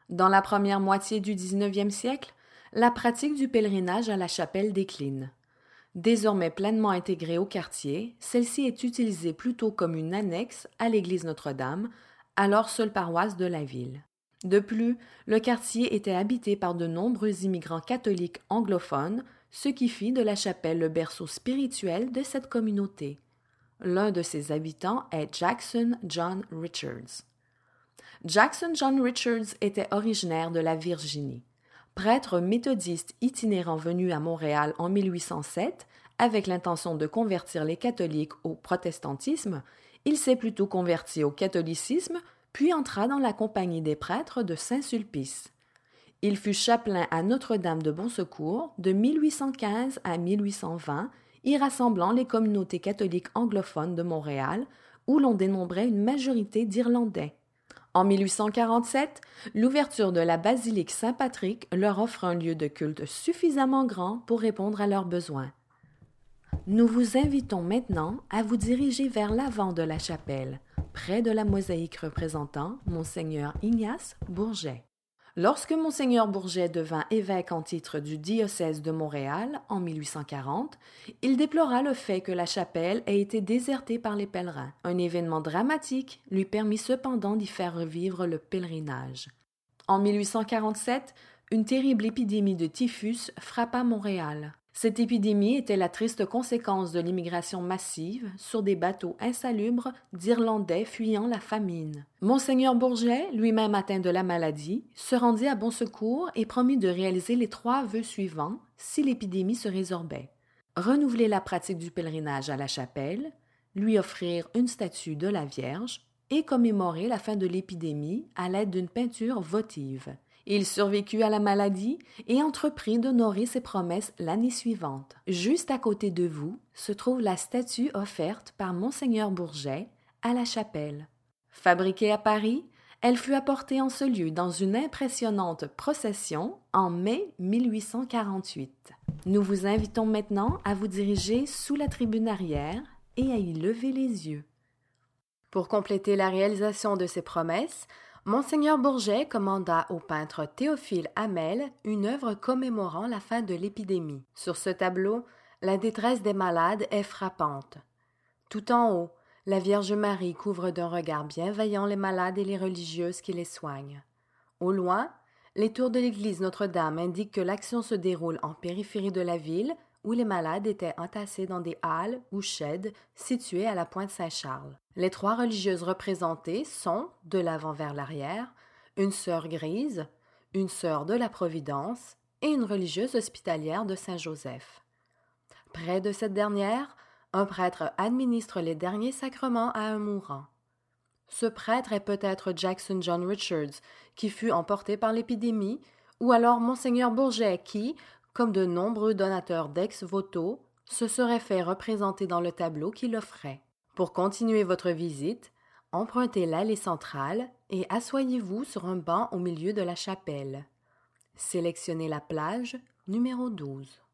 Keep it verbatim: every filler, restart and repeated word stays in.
Dans la première moitié du dix-neuvième siècle, la pratique du pèlerinage à la chapelle décline. Désormais pleinement intégrée au quartier, celle-ci est utilisée plutôt comme une annexe à l'église Notre-Dame, alors seule paroisse de la ville. De plus, le quartier était habité par de nombreux immigrants catholiques anglophones, ce qui fit de la chapelle le berceau spirituel de cette communauté. L'un de ses habitants est Jackson John Richards. Jackson John Richards était originaire de la Virginie. Prêtre méthodiste itinérant venu à Montréal en mille huit cent sept, avec l'intention de convertir les catholiques au protestantisme, il s'est plutôt converti au catholicisme, puis entra dans la compagnie des prêtres de Saint-Sulpice. Il fut chapelain à Notre-Dame de Bon-Secours de mille huit cent quinze à mille huit cent vingt, y rassemblant les communautés catholiques anglophones de Montréal, où l'on dénombrait une majorité d'Irlandais. En mille huit cent quarante-sept, l'ouverture de la basilique Saint-Patrick leur offre un lieu de culte suffisamment grand pour répondre à leurs besoins. Nous vous invitons maintenant à vous diriger vers l'avant de la chapelle, près de la mosaïque représentant Monseigneur Ignace Bourget. Lorsque Monseigneur Bourget devint évêque en titre du diocèse de Montréal en mille huit cent quarante, il déplora le fait que la chapelle ait été désertée par les pèlerins. Un événement dramatique lui permit cependant d'y faire revivre le pèlerinage. En mille huit cent quarante-sept, une terrible épidémie de typhus frappa Montréal. Cette épidémie était la triste conséquence de l'immigration massive sur des bateaux insalubres d'Irlandais fuyant la famine. Monseigneur Bourget, lui-même atteint de la maladie, se rendit à Bon-Secours et promit de réaliser les trois vœux suivants si l'épidémie se résorbait. Renouveler la pratique du pèlerinage à la chapelle, lui offrir une statue de la Vierge et commémorer la fin de l'épidémie à l'aide d'une peinture votive. Il survécut à la maladie et entreprit d'honorer ses promesses l'année suivante. Juste à côté de vous se trouve la statue offerte par Monseigneur Bourget à la chapelle. Fabriquée à Paris, elle fut apportée en ce lieu dans une impressionnante procession en mai mille huit cent quarante-huit. Nous vous invitons maintenant à vous diriger sous la tribune arrière et à y lever les yeux. Pour compléter la réalisation de ses promesses, Monseigneur Bourget commanda au peintre Théophile Hamel une œuvre commémorant la fin de l'épidémie. Sur ce tableau, la détresse des malades est frappante. Tout en haut, la Vierge Marie couvre d'un regard bienveillant les malades et les religieuses qui les soignent. Au loin, les tours de l'église Notre-Dame indiquent que l'action se déroule en périphérie de la ville, où les malades étaient entassés dans des halles ou sheds situés à la pointe Saint-Charles. Les trois religieuses représentées sont, de l'avant vers l'arrière, une sœur grise, une sœur de la Providence et une religieuse hospitalière de Saint-Joseph. Près de cette dernière, un prêtre administre les derniers sacrements à un mourant. Ce prêtre est peut-être Jackson John Richards, qui fut emporté par l'épidémie, ou alors Monseigneur Bourget qui, comme de nombreux donateurs d'ex-voto, se serait fait représenter dans le tableau qui l'offrait. Pour continuer votre visite, empruntez l'allée centrale et asseyez-vous sur un banc au milieu de la chapelle. Sélectionnez la plage numéro douze.